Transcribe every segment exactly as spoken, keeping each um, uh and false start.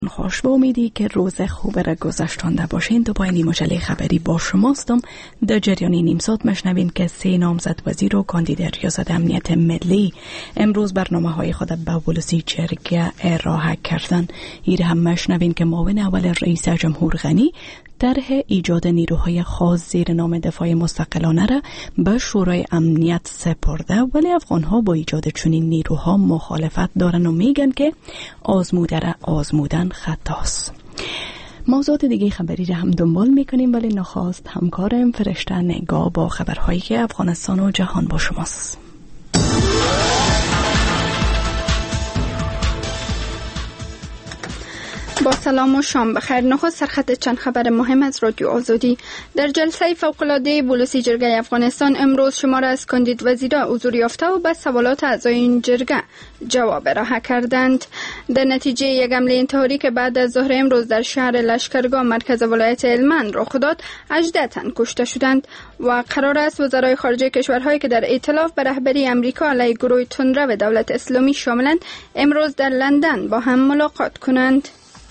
خوش، با امیدی که روز خوب را گذشتانده باشین. تو پایین مجله خبری با شماستم. در جریان نیم ساعت مشنوین که سه نامزد وزیر و کاندید ریاست امنیت ملی امروز برنامه های خود به ولسی جرگه ارائه کردن. ایره هم مشنوین که معاون اول رئیس جمهور غنی طرح ایجاد نیروهای خاص زیر نام دفاع مستقلانه را به شورای امنیت سپرده، ولی افغانها با ایجاد چنین نیروها مخالفت دارن و میگن که آزموده را آزمودن خطاست. موضوعات دیگه خبری را هم دنبال میکنیم، ولی نخواست همکارم فرشته نگاه با خبرهایی که افغانستان و جهان با شماست. با سلام و شام بخیر. نخست سرخط چند خبر مهم از رادیو آزادی. در جلسه فوق‌العاده ولسی جرگه افغانستان امروز شمار از کاندید وزیرا حضور یافته و به سوالات اعضای این جرگه جواب ارائه کردند. در نتیجه یک حمله انتحاری که بعد از ظهر امروز در شهر لشکرگاه مرکز ولایت هلمند رخ داد، هجده تن کشته شدند و قرار است وزرای خارجه کشورهایی که در ائتلاف به رهبری امریکا علیه گروه تندرو دولت اسلامی شاملند امروز در لندن با هم ملاقات کنند.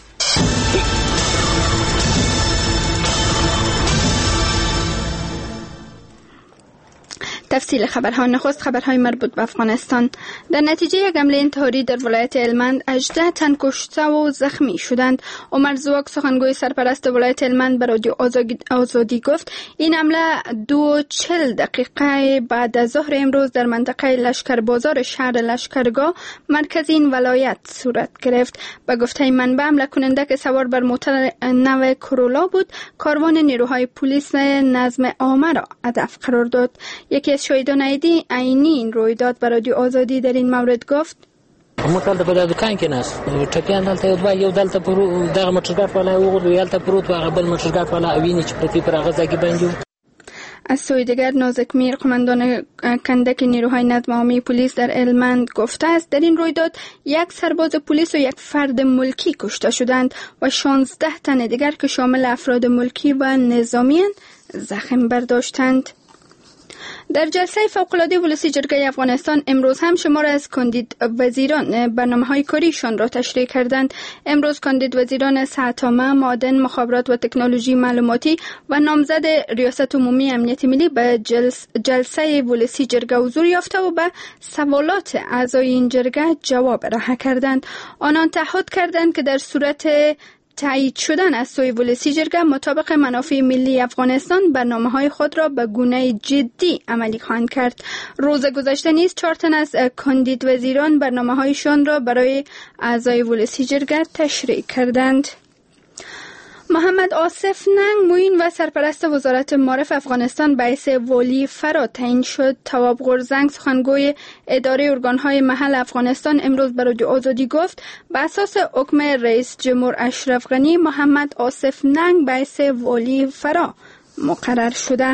تفصیل خبرها. نخست خبرهای مربوط به افغانستان. در نتیجه یک حمله انتحاری در ولایت هلمند هجده تن کشته و زخمی شدند. عمر زواک سخنگوی سرپرست ولایت هلمند به رادیو آزادی گفت این حمله دو چل دقیقه بعد از ظهر امروز در منطقه لشکر بازار شهر لشکرگاه مرکز این ولایت صورت گرفت. به گفته منبع حمله کننده که سوار بر موتور نو کرولا بود کاروان نیروهای پلیس نظم عامه را هدف قرار داد. یکی از شهیدان عینی این رویداد به رادیو آزادی در این مورد گفت موټر د په دکان کې ناست ټپیان دلته یو دوه یو دلته پرو دغه موټرګاټ والا وګورو یالته پروت و بل موټرګاټ والا ویني چې پرتی پر هغه ځای کې بنجو. از سوی دیگر نازک میر قماندان کندک نیروهای نظم عامی پلیس در هلمند گفته است در این رویداد یک سرباز پلیس و یک فرد ملکی کشته شدند و شانزده تن دیگر که شامل افراد ملکی و نظامیان زخم برداشتند. در جلسه فوق‌العاده ولسی جرگه افغانستان امروز هم شمار از کاندید وزیران برنامه‌های کاریشان را تشریح کردند. امروز کاندید وزیران صحت عامه، معدن، مخابرات و تکنولوژی معلوماتی و نامزد ریاست عمومی امنیت ملی به جلس جلسه ولسی جرگه حضور یافته و به سوالات اعضای این جرگه جواب ارائه کردند. آنان تعهد کردند که در صورت تایید شدن از سوی ولسی جرگه مطابق منافع ملی افغانستان برنامه‌های خود را به گونه جدی عملی خواهند کرد. روز گذشته نیز چهار تن از کاندید وزیران برنامه‌هایشان را برای اعضای ولسی جرگه تشریح کردند. محمد آصف ننگ معین و سرپرست وزارت معارف افغانستان به حیث والی فرا تعیین شد. تواب غورزنگ سخنگوی اداره ارگانهای محل افغانستان امروز به رادیو آزادی گفت به اساس حکم رئیس جمهور اشرف غنی محمد آصف ننگ به حیث والی فرا مقرر شده.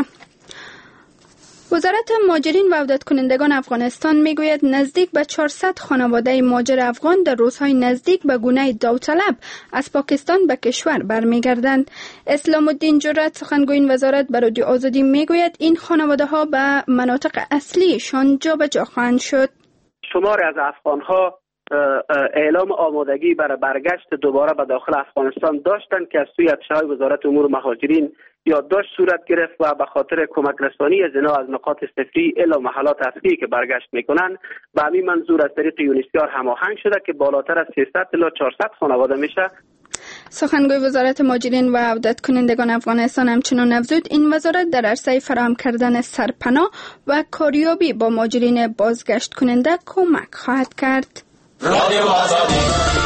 وزارت مهاجرین و عودت کنندگان افغانستان میگوید نزدیک به چهارصد خانواده مهاجر افغان در روزهای نزدیک به گونه داوطلب از پاکستان به کشور برمیگردند. اسلام الدین جرأت سخنگوی این وزارت به رادیو آزادی میگوید این خانواده ها به مناطق اصلیشان جابجا خواهند شد. شمار از افغان ها اعلام آمادگی برای برگشت دوباره به داخل افغانستان داشتند که از سوی ارتشای وزارت امور مهاجرین یادداشت صورت گرفت و به خاطر کمک رسانی از اینا از نقاط صفری الی محلات اصلی که برگشت میکنن به همین منظور از طریق یونیسیار هماهنگ شده که بالاتر از سیصد الی چهارصد خانواده میشه. سخنگوی وزارت مهاجرین و عودت کنندگان افغانستان همچنین افزود این وزارت در عرصه فراهم کردن سرپناه و کاریابی با مهاجرین بازگشت کننده کمک خواهد کرد. رادیو آزادی.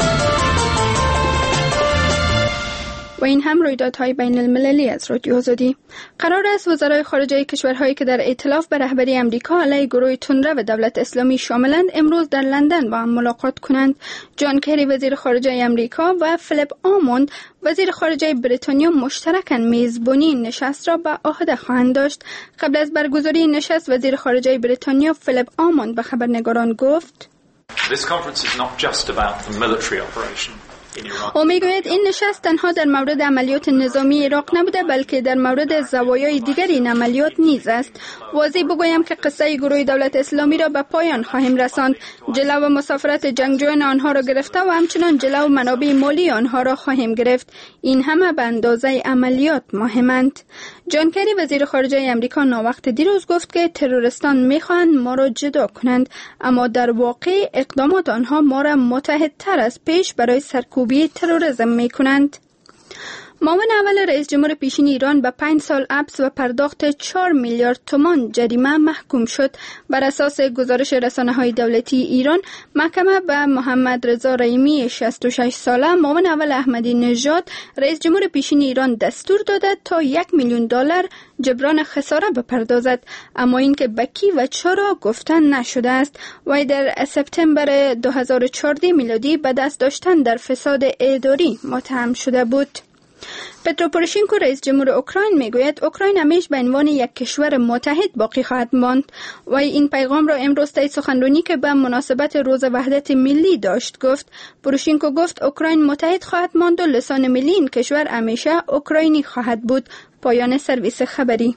و این هم رویدادهای بین المللی از رادیو آزادی. قرار است وزرای خارجه کشورهایی که در ائتلاف به رهبری امریکا علیه گروه تندرو دولت اسلامی شاملند امروز در لندن با هم ملاقات کنند. جان کری وزیر خارجه امریکا و فیلیپ آموند وزیر خارجه بریتانیا مشترکاً میزبانی نشست را به عهده خواهند داشت. قبل از برگزاری نشست وزیر خارجه بریتانیا فیلیپ آموند به خبرنگاران گفت This conference is not just about the military operation. او میگوید این نشست تنها در مورد عملیات نظامی عراق نبوده بلکه در مورد زوایای دیگر این عملیات نیز است. واضح بگویم که قصه گروه دولت اسلامی را به پایان خواهیم رساند. جلو مسافرت جنگجویان آنها را گرفته و همچنان جلو منابع مالی آنها را خواهیم گرفت. این همه به اندازه عملیات مهمند. جان کری وزیر خارجه امریکا ناوقت دیروز گفت که تروریستان میخواهند ما را جدا کنند، اما در واقع اقدامات آنها ما را متحدتر از پیش برای سرکوبی تروریسم میکنند. معاون اول رئیس جمهور پیشین ایران به پنج سال حبس و پرداخت چهار میلیارد تومان جریمه محکوم شد. بر اساس گزارش رسانه‌های دولتی ایران، محکمه به محمد رضا رحیمی شصت و شش ساله معاون اول احمدی نژاد رئیس جمهور پیشین ایران دستور داده تا یک میلیون دلار جبران خساره بپردازد، اما اینکه به کی و چرا گفتن نشده است. و در سپتامبر دو هزار و چهارده میلادی به دست داشتن در فساد اداری متهم شده بود. پترو پوروشنکو رئیس جمهور اوکراین میگوید اوکراین همیشه به عنوان یک کشور متحد باقی خواهد ماند و این پیغام را امروز طی سخنرانی که به مناسبت روز وحدت ملی داشت گفت. پوروشنکو گفت اوکراین متحد خواهد ماند و لسان ملی این کشور همیشه اوکراینی خواهد بود. پایان سرویس خبری.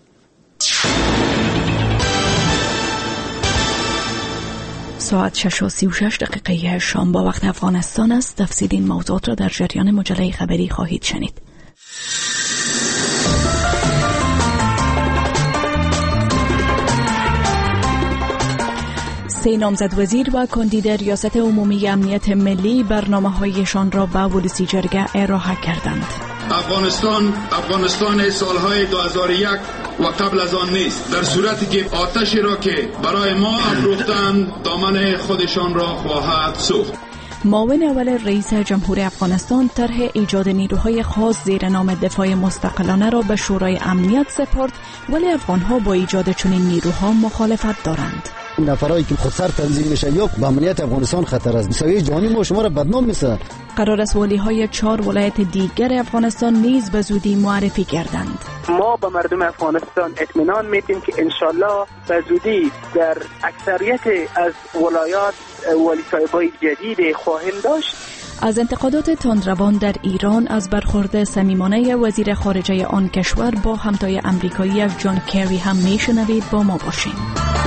ساعت شش و سی و شش دقیقه شام با وقت افغانستان است. تفصیل این موضوعات را در جریان مجله خبری خواهید شنید. سه نامزد وزیر و کاندید ریاست عمومی امنیت ملی برنامه‌هایشان را به ولسی جرگه ارائه کردند. افغانستان افغانستان سالهای دو هزار و یک و قبل از آن نیست، در صورتی که آتشی را که برای ما افروختند دامن خودشان را خواهد سوخت. معاون اول رئیس جمهور افغانستان طرح ایجاد نیروهای خاص زیر نام دفاع مستقلانه را به شورای امنیت سپرد، ولی افغانها با ایجاد چنین نیروها مخالفت دارند. نفرایی که خودسر تنظیم میشه یا به امنیت افغانستان خطر است، مساوی جهانی ما شما را بدنام میسازد. قرار است والی‌های چهار ولایت دیگر افغانستان نیز به زودی معرفی گردند. ما به مردم افغانستان اطمینان میدیم که انشالله به زودی در اکثریت از ولایات والی صاحبای جدید خواهیم داشت. از انتقادات تندروان در ایران از برخورد صمیمانه وزیر خارجه آن کشور با همتای آمریکایی جان کری هم میشنوید. با ما باشین.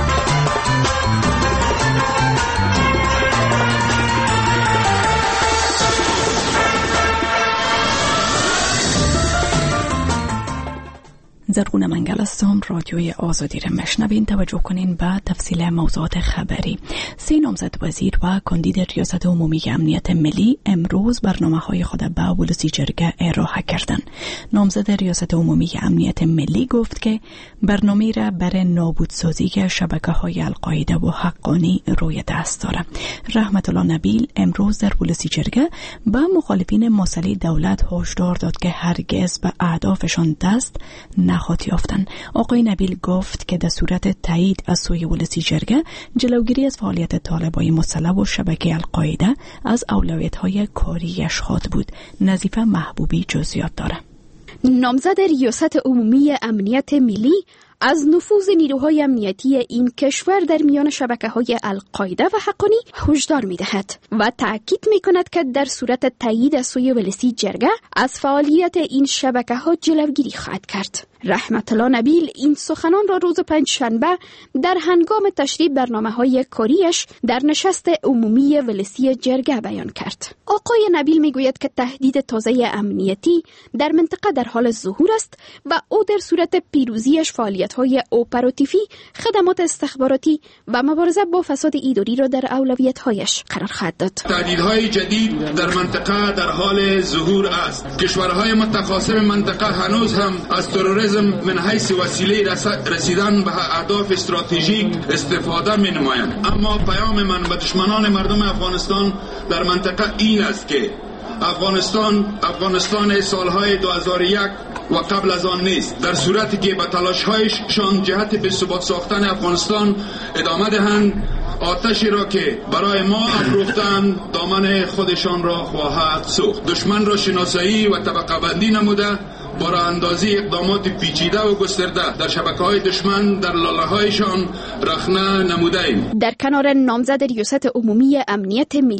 زرغون منگل هستم. رادیوی آزادی را مشنوین. توجه کنین به تفصیل موضوعات خبری. سه نامزد وزیر و کاندید ریاست عمومی امنیت ملی امروز برنامه‌های خود به ولسی جرگه ارائه کردند. نامزد ریاست عمومی امنیت ملی گفت که برنامه را برای نابودسازی شبکه‌های القاعده و حقانی روی دست دارد. رحمت الله نبیل امروز در ولسی جرگه به مخالفین مسئله دولت هشدار داد که هرگز به اهدافشان دست نخواهند یافتن. آقای نبیل گفت که در صورت تایید از سوی ولسی جرگه جلوگیری از فعالیت طالبای مسلح و شبکه القاعده از اولویت‌های کاریش خواهد بود. نظیفه محبوبی جزئیات داره. نامزد ریاست عمومی امنیت ملی از نفوذ نیروهای امنیتی این کشور در میان شبکه‌های القاعده و حقانی هشدار می‌دهد و تأکید می‌کند که در صورت تایید از سوی ولسی جرگه از فعالیت این شبکه‌ها جلوگیری خواهد کرد. رحمت الله نبیل این سخنان را روز پنجشنبه در هنگام تشریح برنامه‌های کاریش در نشست عمومی ولسی جرگه بیان کرد. آقای نبیل میگوید که تهدید تازه امنیتی در منطقه در حال ظهور است و او در صورت پیروزیش فعالیت‌های اپراتیوی، خدمات استخباراتی و مبارزه با فساد اداری را در اولویت‌هایش قرار خواهد داد. تهدیدهای جدید در منطقه در حال ظهور است. کشورهای متخاصم منطقه هنوز هم از تروریسم من حیث وسیله رسیدن به اهداف استراتژیک استفاده می نمایند. اما پیام من به دشمنان مردم افغانستان در منطقه این است که افغانستان افغانستان سالهای دو هزار و یک و قبل از آن نیست، در صورتی که به تلاش‌هایشان جهت به ثبات ساختن افغانستان ادامه دهند آتشی را که برای ما افروختند دامن خودشان را خواهد سوخت. دشمن را شناسایی و طبقه بندی نموده با راه اندازی اقدامات پیچیده و گسترده در شبکه‌های دشمن در لاله‌هایشان رخنه نموده ایم. در کنار نامزد ریاست عمومی امنیت ملی،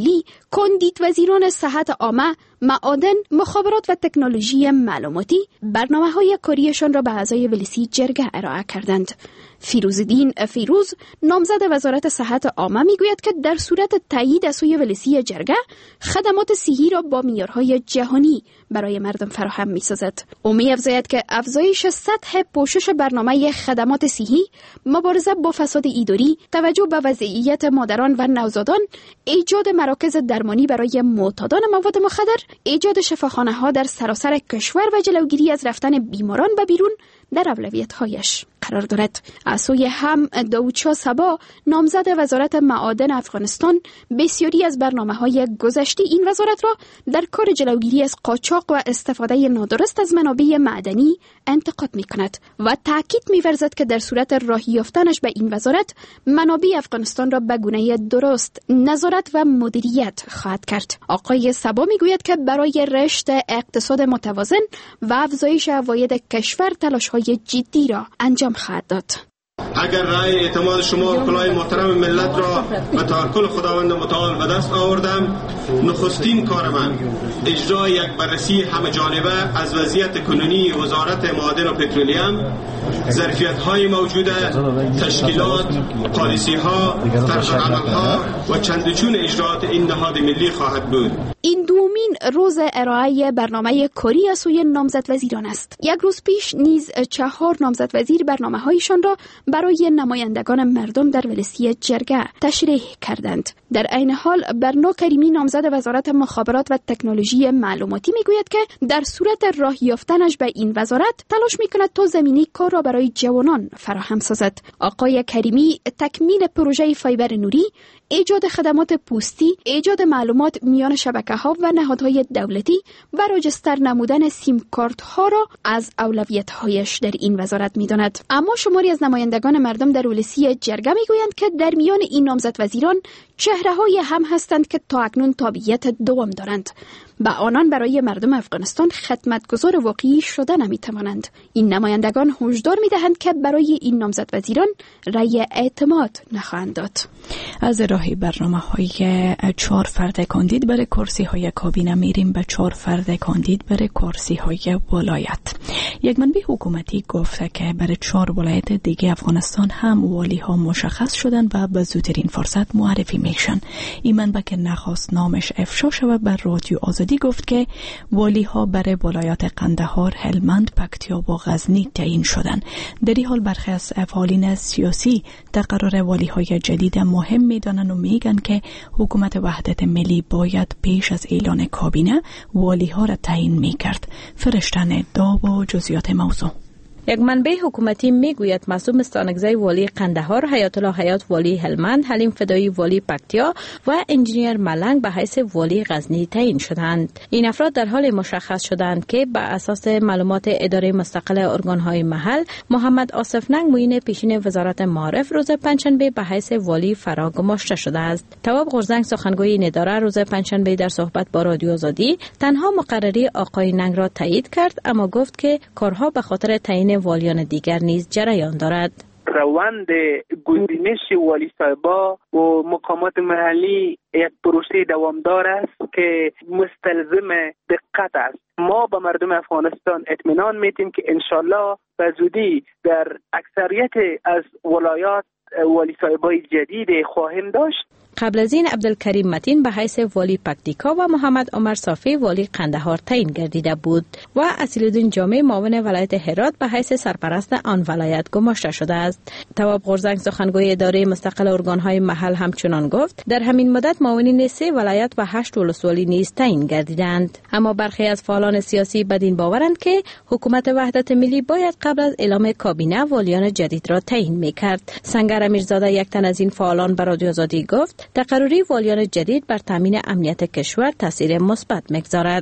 کاندید وزیران صحت عامه، معادن، مخابرات و تکنولوژی معلوماتی برنامه‌های کاریشان را به اعضای ولسی جرگه ارائه کردند. فیروزالدین فیروز، نامزد وزارت صحت عامه، میگوید که در صورت تایید از سوی ولسی جرگه خدمات صحی را با معیارهای جهانی برای مردم فراهم می‌سازد. او می‌افزاید که افزایش سطح پوشش برنامه خدمات صحی، مبارزه با فساد اداری، توجه به وضعیت مادران و نوزادان، ایجاد مراکز درمانی برای معتادان مواد مخدر، ایجاد شفاخانه‌ها در سراسر کشور و جلوگیری از رفتن بیماران به بیرون در اولویت‌هایش قرار دارد. از سوی هم داوودشاه صبا، نامزد وزارت معادن افغانستان، بسیاری از برنامه‌های گذشته این وزارت را در کار جلوگیری از قاچاق و استفاده نادرست از منابع معدنی انتقاد می‌کند و تاکید می‌ورزد که در صورت راه یافتنش به این وزارت، منابع افغانستان را به گونه درست نظارت و مدیریت خواهد کرد. آقای صبا می‌گوید که برای رشد اقتصاد متوازن و افزایش عواید کشور تلاش‌های جدی را انجام خواهد داد. اگر رای اعتماد شما و کلاه محترم ملت را به توکل خداوند متعال به دست آوردم، نخستین کار من اجرای یک بررسی همه جانبه از وضعیت کنونی وزارت معادن و پترولیم، ظرفیت‌های موجوده، تشکیلات، پالیسی‌ها، طرز عمل‌ها و چندچون اجرات این نهاد ملی خواهد بود. این دومین روز ارائه برنامه کاری از سوی نامزد وزیران است. یک روز پیش نیز چهار نامزد وزیر برنامه‌هایشان را برای نمایندگان مردم در ولسی جرگه تشریح کردند. در عین حال برنا کریمی، نامزد وزارت مخابرات و تکنولوژی معلوماتی، میگوید که در صورت راه یافتنش به این وزارت تلاش میکند تا زمینه کار را برای جوانان فراهم سازد. آقای کریمی تکمیل پروژه فایبر نوری، ایجاد خدمات پوستی، ایجاد معلومات میان شبکه‌ها و نهادهای دولتی و راجستر نمودن سیم کارت ها را از اولویت‌هایش در این وزارت می‌داند. اما شماری از نمایندگان مردم در ولسی جرگه می‌گویند که در میان این نامزد وزیران چهره‌های هم هستند که تا اکنون تابعیت دوم دارند و آنان برای مردم افغانستان خدمتگزار واقعی شده نمی‌توانند. این نمایندگان هشدار می‌دهند که برای این نامزد وزیران رأی اعتماد نخواهند داد. از راه برنامه‌های چهار فرد کاندید برای کرسی‌های کابینه میریم به چهار فرد کاندید برای کرسی‌های ولایت. یک منبع حکومتی گفته که برای چهار ولایت دیگه افغانستان هم والی‌ها مشخص شدن و به زودترین فرصت معرفی میشن. این منبع که نخواست نامش افشا شود بر رادیو آزادی گفت که والی‌ها برای ولایات قندهار، هلمند، پکتیا و غزنی تعیین شدند. در این حال برخی از فعالین سیاسی تقرر والی‌های جدید مهم میدانند و میگن که حکومت وحدت ملی باید پیش از اعلان کابینه والی‌ها را تعیین میکرد. فرشتن ادعا و جزئیات موضوع. یک منبع حکومتی میگوید معصوم استانکزی والی قندهار، حیات الله حیات والی هلمند، حلیم فدایی والی پکتیا و انجینیر ملنگ به حیث والی غزنی تعیین شدند. این افراد در حال مشخص شدند که بر اساس معلومات اداره مستقل ارگان‌های محل، محمد آصف ننگ معین پیشین وزارت معارف روز پنجشنبه به حیث والی فرا گماشته شده است. تواب غرزنگ سخنگوی این اداره روز پنجشنبه در صحبت با رادیو آزادی تنها مقرری آقای ننگ را تایید کرد، اما گفت که کارها به خاطر تعیین والیان دیگر نیز جریان دارد. روند گزینش والی صاحبا و مقامات محلی یک پروسه دوامدار است که مستلزم دقت است. ما به مردم افغانستان اطمینان میدیم که انشالله به زودی در اکثریت از ولایات والی صاحبای جدید خواهیم داشت. قبل از این عبدالکریم متین به حیث والی پکتیکا و محمد عمر صافی والی قندهار تعیین گردیده بود و اصیل‌الدین جامع معاون ولایت هرات به حیث سرپرست آن ولایت گماشته شده است. تواب غرزنگ سخنگوی اداره مستقل ارگان‌های محل همچنان گفت در همین مدت معاونین سه ولایت و هشت ولسوالی نیز تعیین گردیدند. اما برخی از فعالان سیاسی بدین باورند که حکومت وحدت ملی باید قبل از اعلام کابینه والیان جدید را تعیین می‌کرد. سنگر امیرزاده یک تن از این فعالان به رادیو آزادی گفت تقرری والیان جدید بر تامین امنیت کشور تاثیر مثبت می‌گذارد.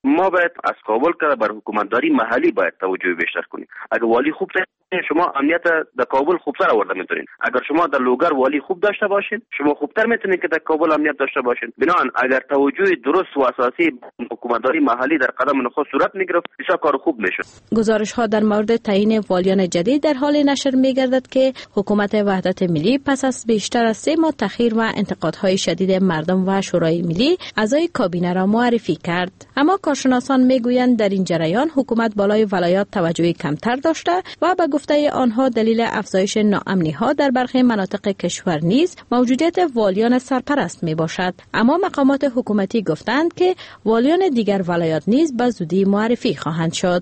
ما باید از کابل که بر حکومتداری محلی باید توجه بیشتر کنیم. اگر والی خوب شما امنیت در کابل خوبتر آورده میتونین. اگر شما در لوگر والی خوب داشته باشین، شما خوبتر میتونین که در کابل امنیت داشته باشین. بنابراین اگر توجه درست و اساسی حکومتداری محلی در قدم نخست صورت میگرفت، بسیار کار خوب میشد. گزارش ها در مورد تعیین والیان جدید در حال نشر میگردد که حکومت وحدت ملی پس از بیشتر از سه ماه تاخیر و انتقادهای شدید مردم و شورای ملی اعضای کابینه را معرفی کرد. اما کارشناسان میگویند در این جریان حکومت بالای ولایات توجهی کمتر داشته و به گفته آنها دلیل افزایش ناامنی ها در برخی مناطق کشور نیز موجودیت والیان سرپرست می باشد. اما مقامات حکومتی گفتند که والیان دیگر ولایات نیز به زودی معرفی خواهند شد.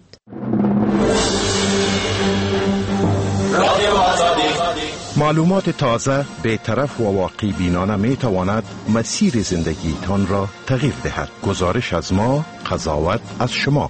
معلومات تازه، بی‌طرف و واقع بینانه می تواند مسیر زندگی تان را تغییر دهد. گزارش از ما، قضاوت از شما.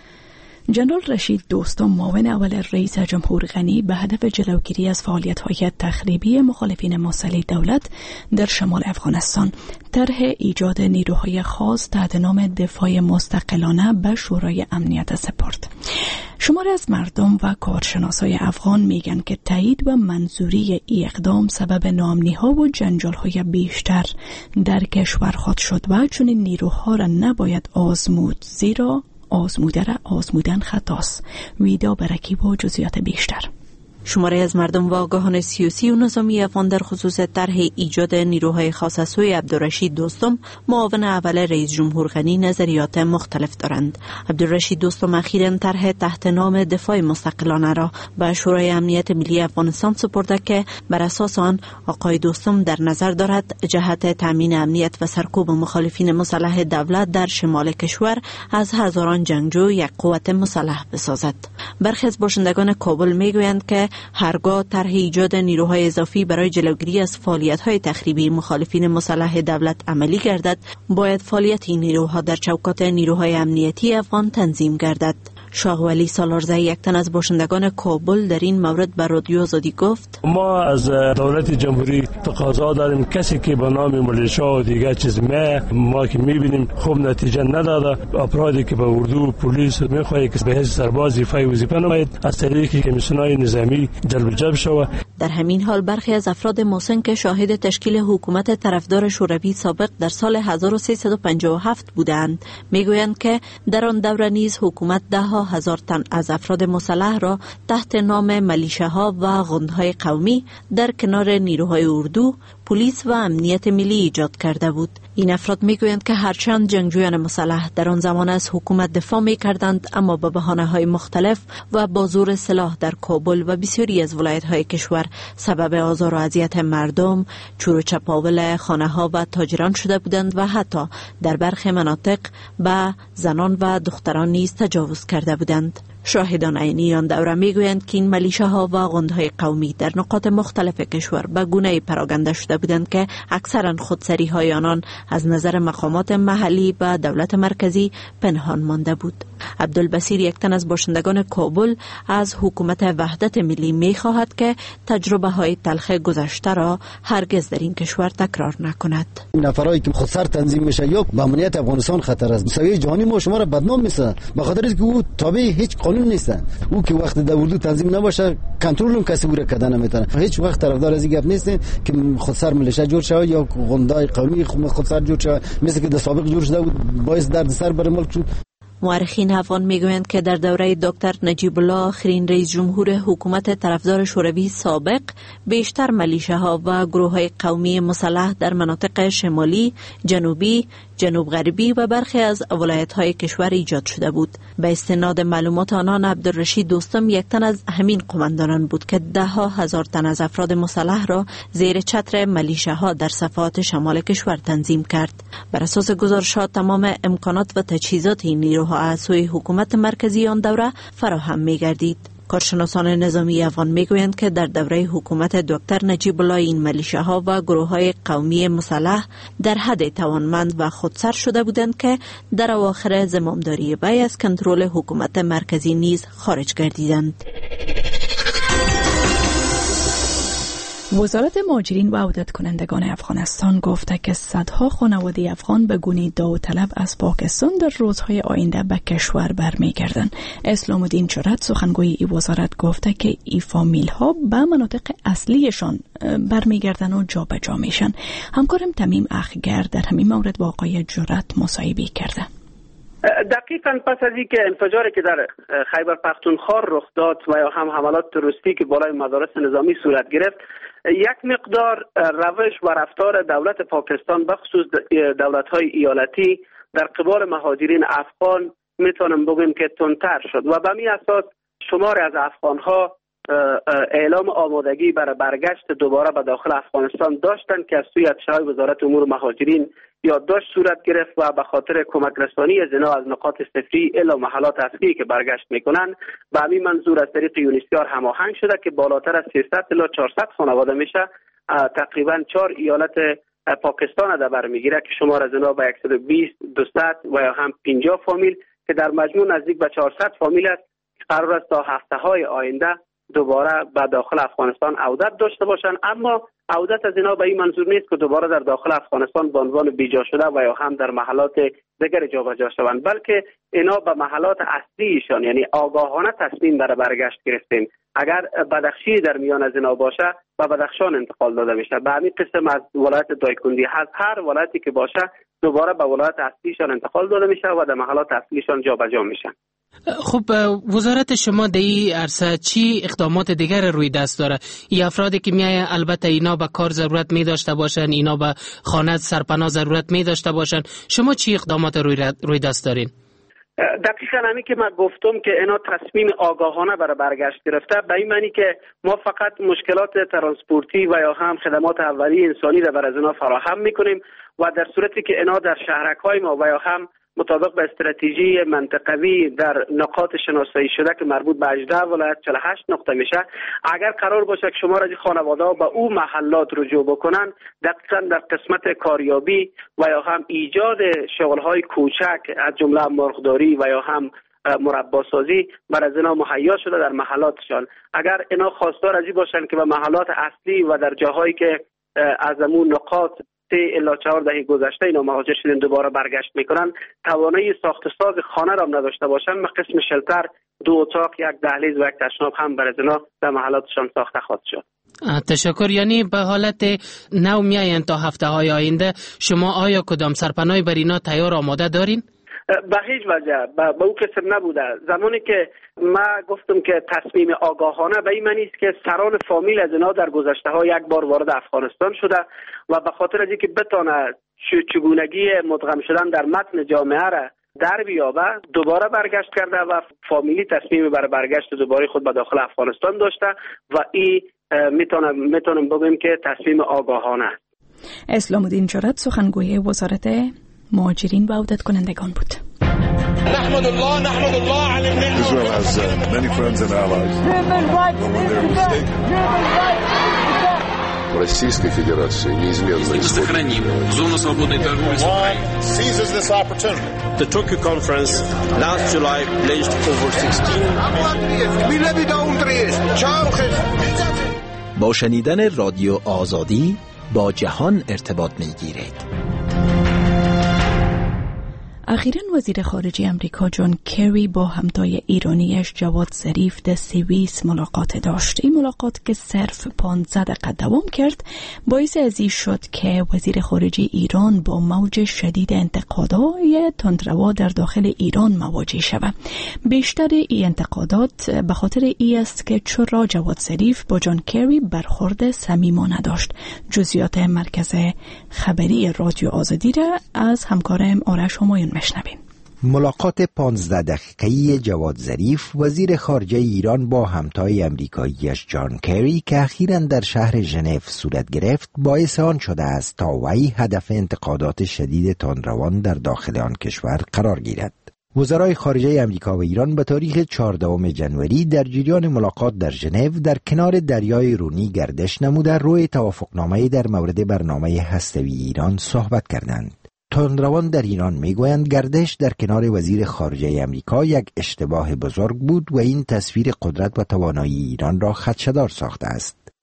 جنرال رشید دوستم معاون اول رئیس جمهور غنی به هدف جلوگیری از فعالیت‌های تخریبی مخالفین مسلح دولت در شمال افغانستان طرح ایجاد نیروهای خاص تحت نام دفاع مستقلانه به شورای امنیت سپرد. شماری از مردم و کارشناسای افغان میگن که تایید و منظوری ای اقدام سبب ناامنی‌ها و جنجال‌های بیشتر در کشور خواهد شد و چنین نیروها را نباید آزمود، زیرا آزموده را آزمودن خطاست. ویدا برکی با جزئیات بیشتر. شماری از مردم و آگاهان سیاسی و نظامی افغان در خصوص طرح ایجاد نیروهای خاص از سوی عبدالرشید دوستم معاون اول رئیس جمهور غنی نظریات مختلف دارند. عبدالرشید دوستم اخیراً طرح تحت نام دفاع مستقلانه را به شورای امنیت ملی افغانستان سپرده که بر اساس آن آقای دوستم در نظر دارد جهت تامین امنیت و سرکوب مخالفین مسلح دولت در شمال کشور از هزاران جنگجو یک قوت مسلح بسازد. برخی از باشندگان کابل میگویند که هرگاه طرح ایجاد نیروهای اضافی برای جلوگیری از فعالیت‌های تخریبی مخالفین مسلح دولت عملی گردد، باید فعالیت این نیروها در چوکات نیروهای امنیتی افغان تنظیم گردد. شاهولی سالارزه یک تن از باشندگان کابل در این مورد به رادیو آزادی گفت: ما از دولت جمهوری تقاضا داریم کسی که به نام ملیشا و دیگر چیز ما ما که میبینیم خوب نتیجه نداده، افرادی که به اردو پلیس میخواهی که به حیث سرباز ایفای وظیفه نماید از طریق کمیسیون‌های نظامی جلب جلب شود. در همین حال برخی از افراد مسن که شاهد تشکیل حکومت طرفدار شوروی سابق در سال هزار و سیصد و پنجاه و هفت بودند میگویند که در آن دوره نیز حکومت ده ها هزار تن از افراد مسلح را تحت نام ملیشه‌ها و غندهای قومی در کنار نیروهای اردو، پلیس و امنیت ملی ایجاد کرده بود. این افراد میگویند که هرچند جنگجویان مسلح در آن زمان از حکومت دفاع میکردند، اما با بهانه‌های مختلف و با زور سلاح در کابل و بسیاری از ولایت‌های کشور سبب آزار و اذیت مردم، چور و چپاول خانه‌ها و تاجران شده بودند و حتی در برخی مناطق به زنان و دختران نیز تجاوز کرده بودند. شاهدان عینی آن دوره میگویند که این ملیشه‌ها و غندهای قومی در نقاط مختلف کشور به گونه‌ای پراگنده شده بودند که اکثرا خودسری‌های آنان از نظر مقامات محلی و دولت مرکزی پنهان مانده بود. عبدالبصیر یک تن از باشندگان کابل از حکومت وحدت ملی می‌خواهد که تجربه‌های تلخ گذشته را هرگز در این کشور تکرار نکند. نفرایی که خودسر تنظیم میشه یا به امنیت افغانستان خطر است، مساوی جهانی ما شما را بدنام میسازه، به خاطر اینکه او تابع هیچ قانون نیست. او که وقت در اردو تنظیم نباشه کنترل هم کسی او را کردن نمیتونه. هیچ وقت طرفدار از این گپ نیست که خودسر ملیشه جور شود یا غندای قومی خودسر جور شود، مثل که در سابق جور شده بود، باعث دردسر برای ملک شد. مورخین افغان میگویند که در دوره دکتر نجیب الله آخرین رئیس جمهور حکومت طرفدار شوروی سابق بیشتر ملیشه‌ها و گروه‌های قومی مسلح در مناطق شمالی، جنوبی، جنوب غربی و برخی از ولایت‌های کشور ایجاد شده بود. به استناد معلومات آنان عبدالرشید دوستم یک تن از همین قماندانان بود که ده ها هزار تن از افراد مسلح را زیر چتر ملیشه‌ها در صفحات شمال کشور تنظیم کرد. بر اساس گزارشات تمام امکانات و تجهیزات این نیروها از سوی حکومت مرکزی آن دوره فراهم می‌گردید. کارشناسان نظامی افغان میگویند که در دوره حکومت دکتر نجیب الله این ملیشه‌ها و گروه‌های قومی مسلح در حد توانمند و خودسر شده بودند که در اواخر زمامداری وی از کنترل حکومت مرکزی نیز خارج گردیدند. وزارت مهاجرین و عودت کنندگان افغانستان گفته که صدها خانواده افغان به گونه داوطلب از پاکستان در روزهای آینده به کشور برمیگردند. اسلام الدین جرات سخنگوی این وزارت گفته که این فامیل ها به مناطق اصلیشان برمیگردن و جابجا میشن. همکارم تمیم اخگر در همین مورد با آقای جرات مصاحبه کرده. دقیقاً پس از اینکه انفجاری که در خیبر پختونخوا رخ داد و یا هم حملات تروریستی که بالای مدارس نظامی صورت گرفت، یک مقدار روش و رفتار دولت پاکستان بخصوص دولت‌های ایالتی در قبال مهاجرین افغان میتونم بگم که تندتر شد و به همین اساس شماری از افغان‌ها اعلام آمادگی برای برگشت دوباره به داخل افغانستان داشتند که از سوی افشای وزارت امور مهاجرین یادداشت صورت گرفت و به خاطر کمک رسانی از اینا از نقاط صفری الی محلات اصلی که برگشت میکنن به همین منظور از طریق یونیسیار هماهنگ شده که بالاتر از سیصد الی چهارصد خانواده میشه تقریبا چهار ایالت پاکستان در بر میگیره که شمار از اینا به صد و بیست دویست و یا هم پنجاه فامیل که در مجموع نزدیک به چهارصد فامیل است قرار است تا هفته های آینده دوباره به داخل افغانستان عودت داشته باشند. اما عودت از اینا به این منظور نیست که دوباره در داخل افغانستان به عنوان بیجا شده و یا هم در محلات دیگر جابجا شوند، بلکه اینا به محلات اصلیشان یعنی آگاهانه تصمیم برای برگشت گرفتیم. اگر بدخشی در میان از اینا باشه به بدخشان انتقال داده میشه. به همین قسم از ولایت دایکندی هست هر ولایتی که باشه دوباره به ولایت اصلیشان انتقال داده میشه و در محلات اصلیشان جابجا میشن. خب وزارت شما در این عرصه چی اقدامات دیگر روی دست داره؟ این افرادی که میای البته اینا به کار ضرورت می داشته باشن، اینا به خانه سرپناه ضرورت می داشته باشن، شما چی اقدامات روی, روی دست دارین؟ دقیقاً همین که من گفتم که اینا تصمیم آگاهانه برای برگشت گرفته، به این معنی که ما فقط مشکلات ترانسپورتی و یا هم خدمات اولیه انسانی را برای اینا فراهم میکنیم و در صورتی که اینا در شهرک‌های ما و یا هم مطابق به استراتژی منطقوی در نقاط شناسایی شده که مربوط به هجده ولایت چهل و هشت نقطه میشه، اگر قرار باشه که شما را خانواده ها به او محلات رجوع بکنن، دقیقاً در قسمت کاریابی و یا هم ایجاد شغل‌های کوچک از جمله مرغداری و یا هم مرباسازی برای اینا مهیا شده در محلاتشان. اگر اینا خواستار از این باشن که به محلات اصلی و در جاهایی که از امون نقاط سه الی چهار دهه گذشته اینا مهاجر شدن دوباره برگشت میکنن، توانایی ساخت ساز خانه را هم نداشته باشن، ما قسم شلتر دو اتاق، یک دهلیز و یک تشناب هم برای اینا در محلاتشان ساخته خواهد شد. تشکر. یعنی به حالت نو میاین تا هفته های آینده، شما آیا کدام سرپناهی بر اینا تیار آماده دارین؟ به هیچ وجه به او قسم نبوده. زمانی که ما گفتم که تصمیم آگاهانه به این معنی است که سران فامیل از اینا در گذشته ها یک بار وارد افغانستان شده و به خاطر از اینکه بتونه چگونگی مدغم شدن در متن جامعه را در بیابه دوباره برگشت کرده و فامیلی تصمیم برای برگشت دوباره خود به داخل افغانستان داشته و این میتونم میتونم بگم که تصمیم آگاهانه است. اسلام الدین جرات سخنگوی وزارت مهاجرین و عودت کنندگان بود. نحمد الله نحمد الله على Israel has uh, many friends and allies. But when they're mistaken. Российской Федерации неизменно сохраним зону свободной торговли с Украиной. Seizes this opportunity. The Tokyo conference last July pledged over sixteen. با شنیدن رادیو آزادی با جهان ارتباط می‌گیرید. اخیراً وزیر خارجه امریکا جان کری با همتای ایرانیش جواد ظریف در سوئیس ملاقات داشت. این ملاقات که صرف پانزده دقیقه دوام کرد باعث ازی شد که وزیر خارجه ایران با موج شدید انتقادهای تندروا در داخل ایران مواجه شود. بیشتر این انتقادات به خاطر ای است که چرا جواد ظریف با جان کری برخورد صمیمانه داشت. جزئیات مرکز خبری رادیو آزادی را از همکارم آرش همایون مشنویم. ملاقات پانزده دقیقه‌ای جواد ظریف وزیر خارجه ایران با همتای امریکاییش جان کری که اخیراً در شهر ژنو صورت گرفت باعث آن شده است تا وی هدف انتقادات شدید تندروان در داخل آن کشور قرار گیرد. وزرای خارجه امریکا و ایران به تاریخ چهاردهم ژانویه در جریان ملاقات در ژنو در کنار دریای رونی گردش نموده روی توافقنامه در مورد برنامه هسته‌ای ایران صحبت کردند. تندروان در ایران میگویند گردش در کنار وزیر خارجه امریکا یک اشتباه بزرگ بود و این تصویر قدرت و توانایی ایران را خدشه‌دار ساخته است.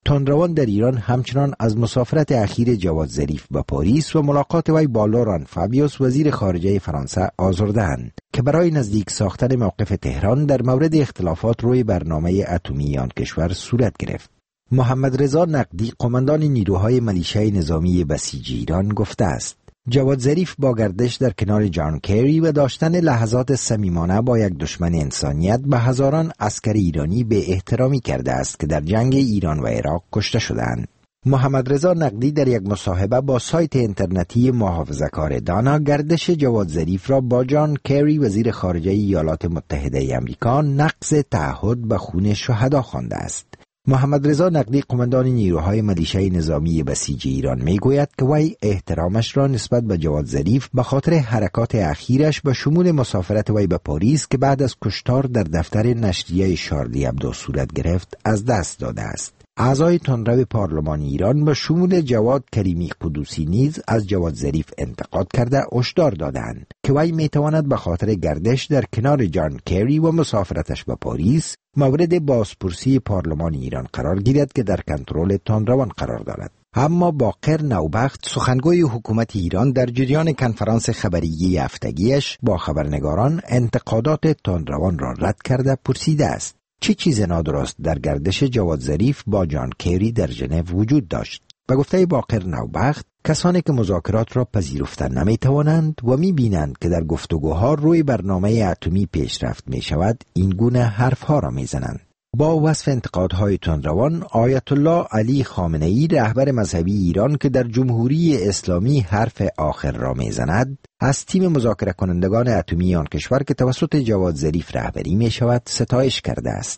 تندروان در ایران همچنان از مسافرت اخیر جواد ظریف به پاریس و ملاقات وی با لوران فابیوس وزیر خارجه فرانسه آزرده‌اند که برای نزدیک ساختن موقف تهران در مورد اختلافات روی برنامه اتمی آن کشور صورت گرفت. محمد رضا نقدی قماندان نیروهای ملیشه نظامی بسیج ایران گفته است جواد ظریف با گردش در کنار جان کری و داشتن لحظات صمیمانه با یک دشمن انسانیت به هزاران عسکر ایرانی به احترامی کرده است که در جنگ ایران و عراق کشته شدند. محمد رضا نقدی در یک مصاحبه با سایت اینترنتی محافظه‌کار دانا گردش جواد ظریف را با جان کری وزیر خارجه ایالات متحده آمریکا نقض تعهد به خون شهدا خوانده است. محمد رضا نقدی قماندان نیروهای ملیشه نظامی بسیج ایران میگوید که وی احترامش را نسبت به جواد ظریف به خاطر حرکات اخیرش به شمول مسافرت وی به پاریس که بعد از کشتار در دفتر نشریه شارلی ابدو صورت گرفت از دست داده است. اعضای تندرو پارلمان ایران به شمول جواد کریمی قدوسی نیز از جواد ظریف انتقاد کرده هشدار دادند که وی میتواند به خاطر گردش در کنار جان کری و مسافرتش به پاریس مورد بازپرسی پارلمان ایران قرار گیرد که در کنترل تندروان قرار دارد. اما باقر نوبخت سخنگوی حکومت ایران در جریان کنفرانس خبری هفتگیش با خبرنگاران انتقادات تندروان را رد کرده پرسیده است چه چیز نادرست در گردش جواد ظریف با جان کری در ژنو وجود داشت؟ به گفته باقر نوبخت کسانی که مذاکرات را پذیرفتن نمی توانند و می بینند که در گفتگوها روی برنامه اتمی پیشرفت می شود این گونه حرفها را می زنند. با وصف انتقادهای تندروان آیت الله علی خامنه ای رهبر مذهبی ایران که در جمهوری اسلامی حرف آخر را می زند از تیم مذاکره کنندگان اتمی آن کشور که توسط جواد ظریف رهبری می شود ستایش کرده است.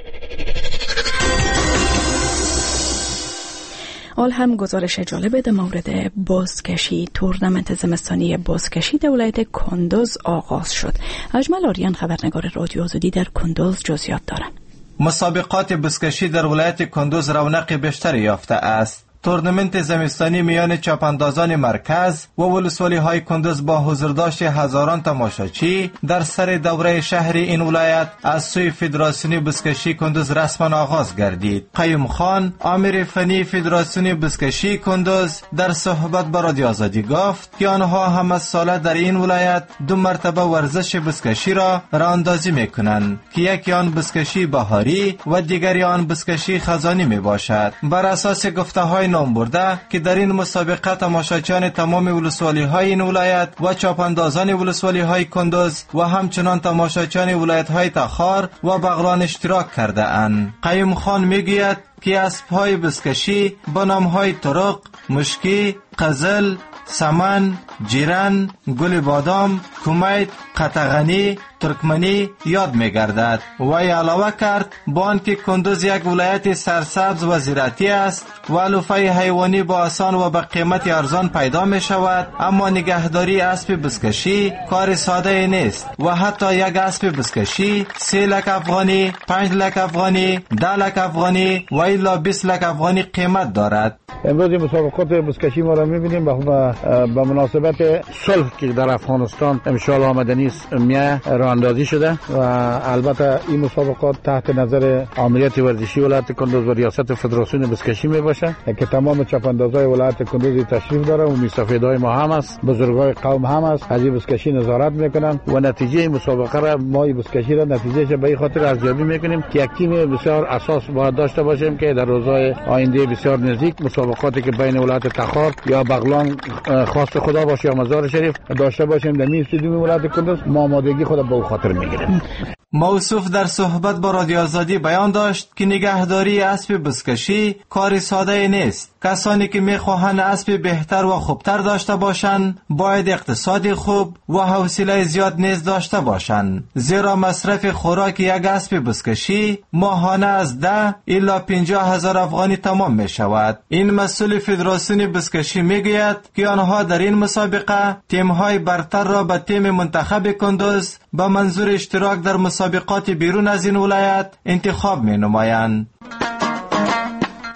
آل هم گزارش جالب در مورد بازکشی. تورنمنت زمستانی بازکشی در ولایت کندوز آغاز شد. اجمل آریان خبرنگار رادیو آزادی در کندوز جزئیات دارند. مسابقات بزکشی در ولایت کندوز رونق بیشتری یافته است. تورنمنت زمستانی میان چاپاندازان مرکز و ولسوالی های کندوز با حضورداشت هزاران تماشاچی در سر دوره شهری این ولایت از سوی فدراسیون بزکشی کندوز رسما آغاز گردید. قیوم خان آمر فنی فدراسیون بزکشی کندوز در صحبت با رادیو آزادی گفت که آنها هم از ساله در این ولایت دو مرتبه ورزش بزکشی را راهاندازی میکنند که یکی آن بزکشی بهاری و دیگری آن بزکشی خزانی می باشد. بر اساس گفته های نام برده که در این مسابقه تماشاچیان تمام ولسوالی های این ولایت و چاپاندازان ولسوالی های کندوز و همچنان تماشاچیان ولایت های تخار و بغلان اشتراک کرده اند. قیوم خان میگوید که اسب های بزکشی با نام های طرق، مشکی، قزل، سمن، جیران، گل بادام، کمیت، قطغنی، ترکمنی یاد می‌گردد. وی علاوه کرد با آنکه کندوز یک ولایت سرسبز و زراعتی است و علوفه حیوانی با آسان و به قیمت ارزان پیدا می شود، اما نگهداری اسب بزکشی کار ساده نیست و حتی یک اسب بزکشی سه لک افغانی، پنج لک افغانی، ده لک افغانی و الا بیست لک افغانی قیمت دارد. امروز مسابقات بزکشی ما را می‌بینیم به مناسبت صلح که در افغانستان انشالله آمدنی میه راه اندازی شده و البته این مسابقات تحت نظر آمریت ورزشی ولایت کندوز و ریاست فدراسیون بزکشی می باشه که تمام چپاندازهای ولایت کندوز تشریف داره و میسفیدای ما هم است، بزرگای قوم هم است، از این بزکشی نظارت میکنن و نتیجه مسابقه را ما این بزکشی را نتیجهش به این خاطر ارزیابی میکنیم که یک تیم بسیار اساس باید داشته باشیم که در روزهای آینده بسیار نزدیک مسابقاتی که بین ولایت تخار یا بغلان خواست خدا باشه یا مزار شریف داشته باشیم در این استادیوم ولایت کندوز ما آمادگی خود به خاطر میگیریم. موصوف در صحبت با رادیو آزادی بیان داشت که نگهداری اسب بزکشی کار ساده نیست. کسانی که میخواهند اسب بهتر و خوبتر داشته باشند باید اقتصادی خوب و حوصله زیاد نیز داشته باشند، زیرا مصرف خوراک یک اسب بزکشی ماهانه از ده الی پنجاه هزار افغانی تمام می شود. این مسئول فدراسیون بزکشی میگوید که آنها در این مسابقه تیم‌های برتر را به تیم منتخب کندوز به منظور اشتراک در مسابقات بیرون از این ولایت انتخاب می نمایند.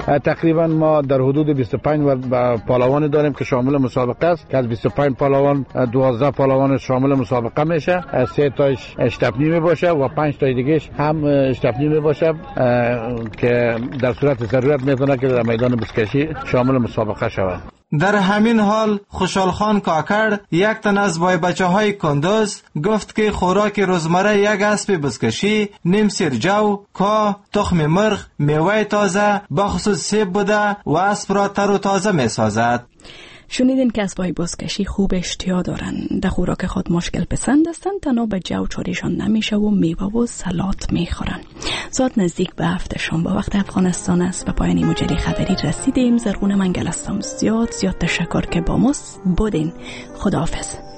تقریبا ما در حدود بیست و پنج پالوان داریم که شامل مسابقه است که از بیست و پنج پالوان دوازده پالوان شامل مسابقه میشه، سه تاش اشتپنی می باشه و پنج تا دیگهش هم اشتپنی می باشه که در صورت ضرورت میتونه که در میدان بزکشی شامل مسابقه شود. در همین حال خوشحال خان کاکر یک تن از بای بچه های کندوز گفت که خوراک روزمره یک اسب بزکشی نیم سیر جو، کاه، تخم مرغ، میوه تازه بخصوص سیب بوده و اسب را تر و تازه می سازد. شنیدین که اسبای بزکشی خوب اشتها دارن، در خوراک خود مشکل پسند هستن، تنها به جو چاریشان نمیشه و میوه و سلات میخورن. ساعت نزدیک به هفت شام با وقت افغانستان است. و پایان مجری خبری رسیدیم. زرغون منگل هستم. زیاد زیاد تشکر که با ما بودین. خداحافظ.